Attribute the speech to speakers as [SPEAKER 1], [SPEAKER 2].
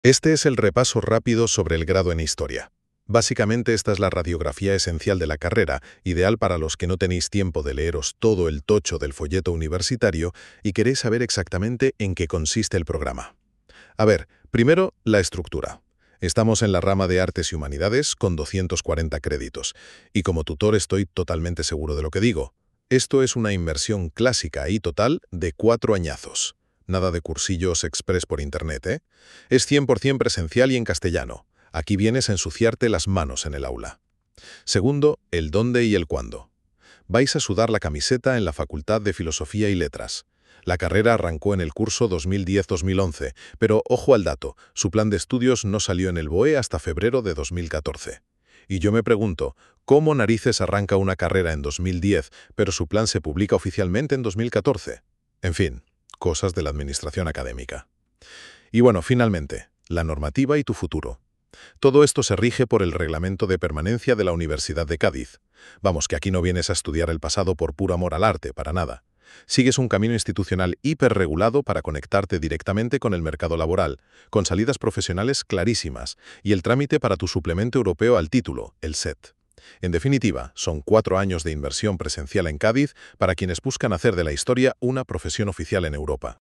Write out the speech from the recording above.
[SPEAKER 1] Este es el repaso rápido sobre el grado en Historia. Básicamente esta es la radiografía esencial de la carrera, ideal para los que no tenéis tiempo de leeros todo el tocho del folleto universitario y queréis saber exactamente en qué consiste el programa. A ver, primero, la estructura. Estamos en la rama de Artes y Humanidades con 240 créditos, y como tutor estoy totalmente seguro de lo que digo. Esto es una inmersión clásica y total de 4 añazos. Nada de cursillos express por internet, ¿eh? Es 100% presencial y en castellano. Aquí vienes a ensuciarte las manos en el aula. Segundo, el dónde y el cuándo. Vais a sudar la camiseta en la Facultad de Filosofía y Letras. La carrera arrancó en el curso 2010-2011, pero ojo al dato, su plan de estudios no salió en el BOE hasta febrero de 2014. Y yo me pregunto, ¿cómo narices arranca una carrera en 2010, pero su plan se publica oficialmente en 2014? En fin, cosas de la administración académica. Y bueno, finalmente, la normativa y tu futuro. Todo esto se rige por el Reglamento de Permanencia de la Universidad de Cádiz. Vamos, que aquí no vienes a estudiar el pasado por puro amor al arte, para nada. Sigues un camino institucional hiperregulado para conectarte directamente con el mercado laboral, con salidas profesionales clarísimas y el trámite para tu suplemento europeo al título, el SET. En definitiva, son 4 años de inversión presencial en Cádiz para quienes buscan hacer de la historia una profesión oficial en Europa.